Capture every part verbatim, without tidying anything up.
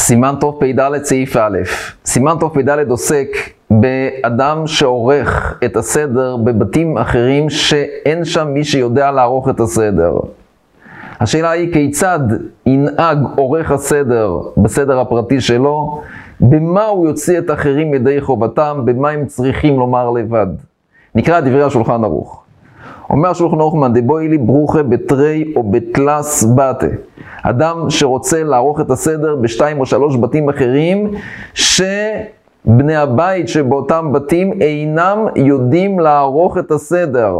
סימן טוב פ"ד סעיף א'. סימן טוב פ"ד עוסק באדם שעורך את הסדר בבתים אחרים שאין שם מי שיודע לערוך את הסדר. השאלה היא כיצד ינהג עורך הסדר בסדר הפרטי שלו, במה הוא יוציא את אחרים ידי חובתם, במה הם צריכים לומר לבד. נקרא את דברי השולחן ערוך. אומר השולחן ערוך מאן דבוי לי ברוכה בתרי או בתלס בתה. אדם שרוצה לערוך את הסדר בשתיים או שלוש בתים אחרים, שבני הבית שבאותם בתים אינם יודעים לערוך את הסדר.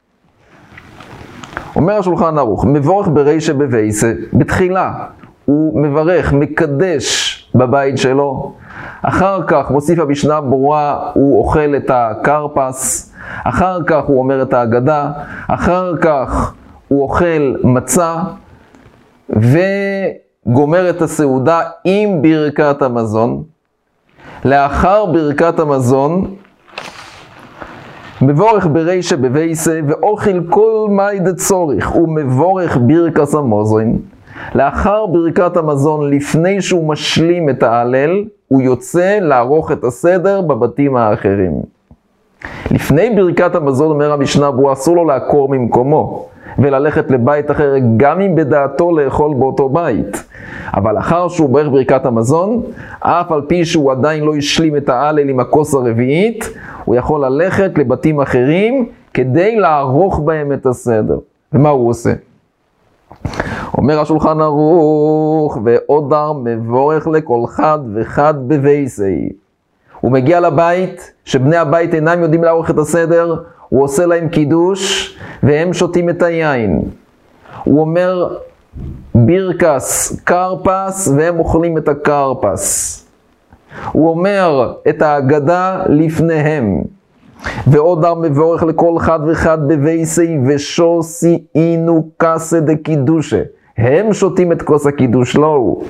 אומר השולחן ערוך, מבורך ברישא בבייסה, בתחילה הוא מברך, מקדש בבית שלו, אחר כך מוסיף המשנה ברורה, הוא אוכל את הקרפס, אחר כך הוא אומר את ההגדה, אחר כך הוא אוכל מצה, וגומר את הסעודה עם ברכת המזון. לאחר ברכת המזון, מבורך ברישא בבייסה, ואוכל כל מאי דצוריך, הוא מבורך ברכת המזון. לאחר ברכת המזון, לפני שהוא משלים את ההלל, הוא יוצא לערוך את הסדר בבתים האחרים. לפני ברכת המזון, אומר המשנה ברורה, אסור לו לעקור ממקומו וללכת לבית אחר, גם אם בדעתו לאכול באותו בית. אבל אחר שהוא ברך ברכת המזון, אף על פי שהוא עדיין לא השלים את ההלל עם הכוס הרביעית, הוא יכול ללכת לבתים אחרים כדי לערוך בהם את הסדר. ומה הוא עושה? אומר השולחן ערוך, ועודר מבורך לכל חד וחד בבייסי. הוא מגיע לבית, שבני הבית אינם יודעים לערוך את הסדר, הוא עושה להם קידוש, והם שותים את היין. הוא אומר בירקס קרפס, והם אוכלים את הקרפס. הוא אומר את ההגדה לפניהם. ועודר מבורך לכל חד וחד בבייסי, ושוסי אינו קסה דקידושה. הם שותים את כוס הקידוש, לא הוא.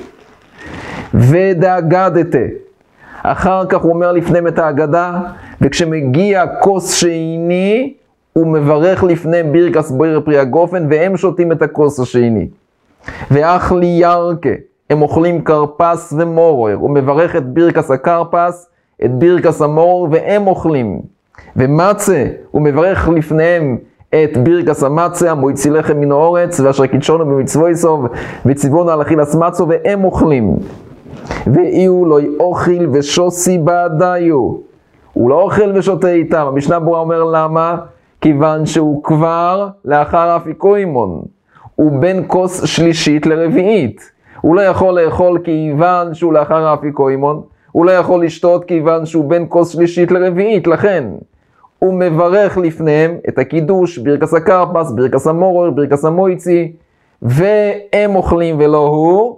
ודאגדתה. אחר כך הוא אומר לפניהם את ההגדה, וכשמגיע כוס שני, הוא מברך לפניהם בירקס בויר פרי הגופן, והם שותים את הכוס השני. ואכלי ירקה, הם אוכלים קרפס ומורר, הוא מברך את בירקס הקרפס, את בירקס המורר, והם אוכלים. ומצה, הוא מברך לפניהם את בירקס המצה, המויצי לחם מן האורץ, ואשר קידשונו במצוויסוב, וציוונו על אכילס מצו, והם אוכלים. ואיהו לא אוכל ושוסי בעדיו. הוא לא אוכל ושותה איתם. המשנה ברורה אומר למה? כיוון שהוא כבר לאחר אפיקוימון. הוא בין כוס שלישית לרביעית. הוא לא יכול לאכול כיוון שהוא לאחר האפיקוימון. הוא לא יכול לשתות כיוון שהוא בין כוס שלישית לרביעית. לכן הוא מברך לפניהם את הקידוש, ברכס הקרפס, ברכס המורר, ברכס המויצי, והם אוכלים ולא הוא.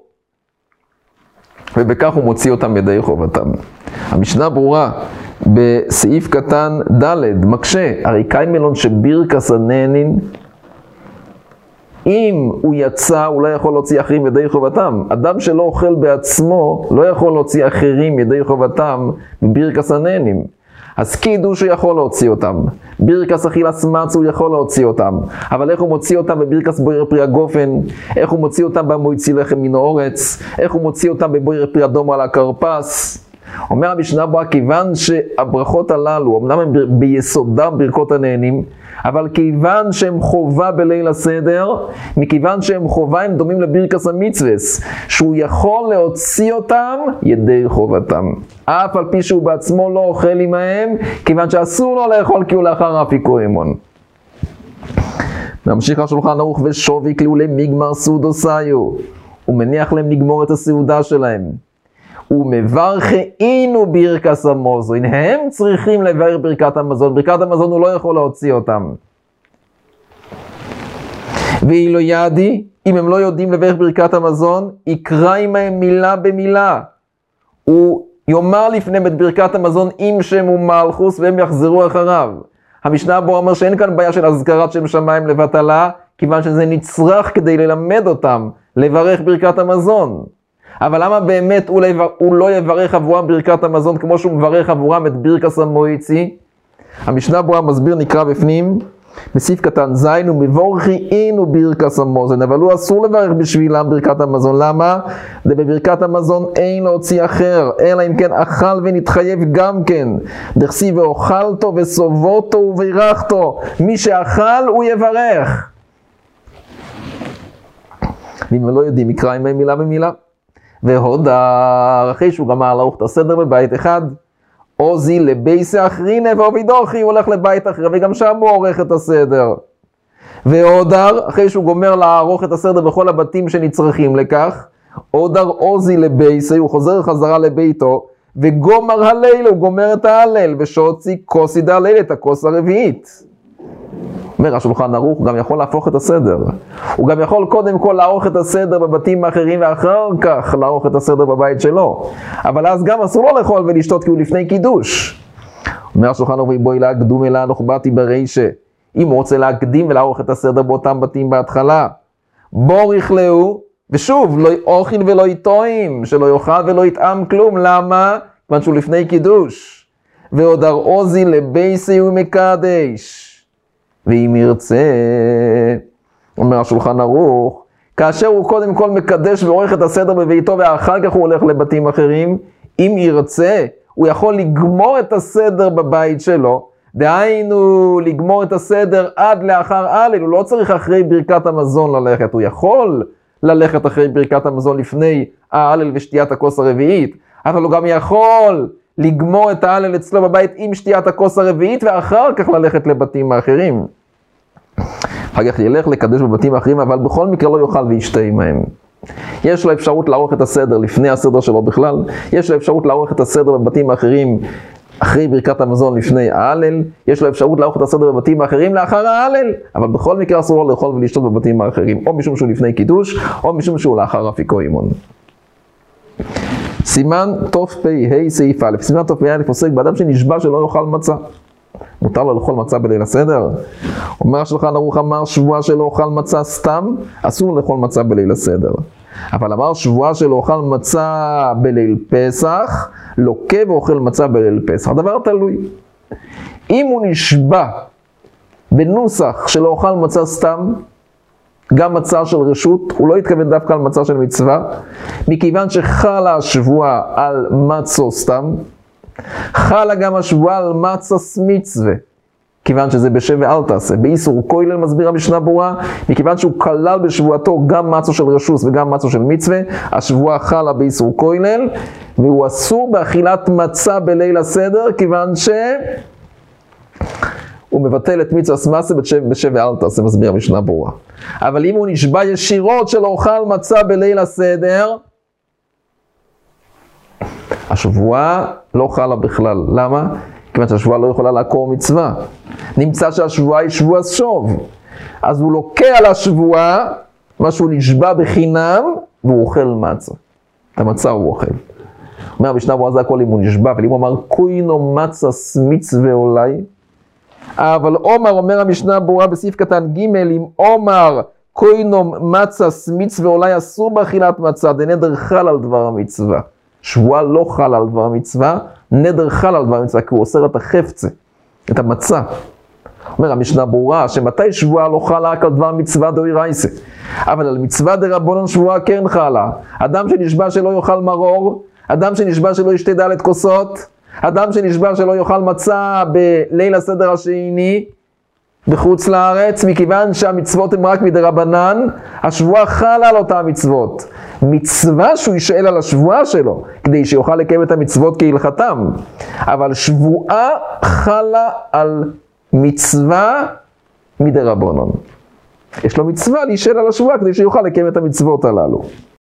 ובכך הוא מוציא אותם ידי חובתם. המשנה ברורה בסעיף קטן ד' מקשה, הרי קיימלון שבירקס הנהנין, אם הוא יצא, הוא לא יכול להוציא אחרים ידי חובתם. אדם שלא אוכל בעצמו, לא יכול להוציא אחרים ידי חובתם בבירקס הנהנים. אז קידוש הוא יכול להוציא אותם. בירקס אכילס מצה הוא יכול להוציא אותם. אבל איך הוא מוציא אותם בבירקס בויר פרי הגופן? איך הוא מוציא אותם במויצי לחם מן האורץ? איך הוא מוציא אותם בבויר פרי אדום על הקרפס? אומר המשנה ברורה, כיוון שהברכות הללו, אמנם הם ביסודם ברכות הנהנים, אבל כיוון שהם חובה בליל הסדר, מכיוון שהם חובה הם דומים לבירקס המצווס, שהוא יכול להוציא אותם ידי חובתם. אף על פי שהוא בעצמו לא אוכל עמהם, כיוון שאסור לו לאכול כי הוא לאחר אפיקוימון. נמשיך השולחן ערוך, ושובי כליו למגמר סעודוסיו. הוא מניח להם לגמור את הסעודה שלהם. ומברכינו ברכס המזון, הם צריכים לברך ברכת המזון, ברכת המזון הוא לא יכול להוציא אותם. ואילו ידי, אם הם לא יודעים לברך ברכת המזון, יקרא עמהם מילה במילה. הוא יאמר לפניהם את ברכת המזון עם שם ומלכוס, והם יחזרו אחריו. המשנה ברורה אומר שאין כאן בעיה של הזכרת שם שמיים לבטלה, כיוון שזה נצרך כדי ללמד אותם לברך ברכת המזון. אבל למה באמת הוא לא, הוא לא יברך עבורם ברכת המזון כמו שהוא מברך עבורם את בירקס המויצי? המשנה ברורה מסביר, נקרא בפנים, בסעיף קטן זין, ומבורכי אינו ברכת המזון, אבל הוא אסור לברך בשבילם ברכת המזון. למה? בברכת המזון אין להוציא אחר, אלא אם כן אכל ונתחייב גם כן. דכסיב ואוכלתו וסובותו וברכתו, מי שאכל הוא יברך. ואם לא יודעים, יקרא עמהם מילה במילה. והודר, אחרי שהוא גמר לערוך את הסדר בבית אחד, עוזי לבייס אחרינה ועובידוכי, הוא הולך לבית אחר, וגם שם הוא עורך את הסדר. והודר, אחרי שהוא גומר לערוך את הסדר בכל הבתים שנצרכים לכך, הודר עוזי לבייס, הוא חוזר חזרה לביתו, וגומר הלילה, הוא גומר את ההלל, ושהוציא כוס ידה הלילה, את הכוס הרביעית. אומר השולחן ערוך, הוא גם יכול להפוך את הסדר. הוא גם יכול קודם כל לערוך את הסדר בבתים האחרים, ואחר כך לערוך את הסדר בבית שלו. אבל אז גם אסור לו לאכול ולשתות, כי הוא לפני קידוש. אומר השולחן ערוך, בואי להקדום אלא נוחבתי ברישה. אם הוא רוצה להקדים ולערוך את הסדר באותם בתים בהתחלה, בוריך לו, ושוב, לא אוכל ולא יטועים, שלא יאכל ולא יטעם כלום. למה? כיוון שהוא לפני קידוש. והודר עוזי לבייסי ומקדש. ואם ירצה, אומר השולחן ערוך, כאשר הוא קודם כל מקדש ועורך את הסדר בביתו, ואחר כך הוא הולך לבתים אחרים, אם ירצה, הוא יכול לגמור את הסדר בבית שלו, דהיינו, לגמור את הסדר עד לאחר הלל, הוא לא צריך אחרי ברכת המזון ללכת, הוא יכול ללכת אחרי ברכת המזון לפני ההלל ושתיית הכוס הרביעית, אבל הוא גם יכול לגמור את ההלל אצלו בבית עם שתיית הכוס הרביעית, ואחר כך ללכת לבתים האחרים. אחר כך ילך לקדש בבתים האחרים, אבל בכל מקרה לא יאכל וישתה עמהם. יש לו אפשרות לערוך את הסדר לפני הסדר שלו בכלל, יש לו אפשרות לערוך את הסדר בבתים האחרים אחרי ברכת המזון לפני ההלל, יש לו אפשרות לערוך את הסדר בבתים האחרים לאחר ההלל, אבל בכל מקרה אסור לו לאכול ולשתות בבתים האחרים, או משום שהוא לפני קידוש, או משום שהוא לאחר אפיקו אימון. סימן תוף פי ה' סעיף א', סימן תוף פי א' עוסק באדם שנשבע שלא יאכל מצה. מותר לו לאכול מצה בליל הסדר? אומר השולחן ערוך, אמר שבועה שלא אוכל מצה סתם, אסור לאכול מצה בליל הסדר. אבל אמר שבועה שלא אוכל מצה בליל פסח, לוקה ואוכל מצה בליל פסח. הדבר תלוי. אם הוא נשבע בנוסח שלא אוכל מצה סתם, גם מצה של רשות, הוא לא התכוון דווקא על מצה של מצווה, מכיוון שחלה השבועה על מצו סתם, חלה גם השבועה על מצס מצווה, כיוון שזה בשב ואל תעשה. באיסור כולל מסביר המשנה ברורה, מכיוון שהוא כלל בשבועתו גם מצו של רשות וגם מצו של מצווה, השבועה חלה באיסור כולל, והוא אסור באכילת מצה בליל הסדר, כיוון ש... הוא מבטל את מצווה מעשה בשב ואל תעשה, מסביר המשנה ברורה. אבל אם הוא נשבע ישירות של אוכל מצה בליל הסדר, השבועה לא חלה בכלל. למה? כיוון שהשבועה לא יכולה לעקור מצווה. נמצא שהשבועה היא שבועה שוב. אז הוא לוקח על השבועה, מה שהוא נשבע בחינם, והוא אוכל מצה. את המצה הוא אוכל. אומר המשנה ברורה, זה הכל אם הוא נשבע, אבל אם הוא אמר קוינו מצה מצווה אולי, אבל עומר, אומר המשנה ברורה בסעיף קטן ג', אם עומר קוינו מצה מצווה אולי אסור באכילת מצה, דנדר חל על דבר המצווה. שבועה לא חל על דבר המצווה, נדר חל על דבר המצווה, כי הוא אוסר את החפצה, את המצה. אומר המשנה ברורה, שמתי שבועה לא חלה רק על דבר מצווה דאוי רייסה, אבל על מצווה דרבנן שבועה כן חלה. אדם שנשבע שלא יאכל מרור, אדם שנשבע שלא ישתה דלת כוסות, אדם שנשבע שלא יאכל מצה בליל הסדר השני בחוץ לארץ, מכיוון שהמצוות הן רק מדרבנן, השבועה חלה על אותה מצוות. מצווה שהוא ישאל על השבועה שלו, כדי שיוכל לקיים את המצוות כהלכתם. אבל שבועה חלה על מצווה מדרבנן. יש לו מצווה להישאל על השבועה, כדי שיוכל לקיים את המצוות הללו.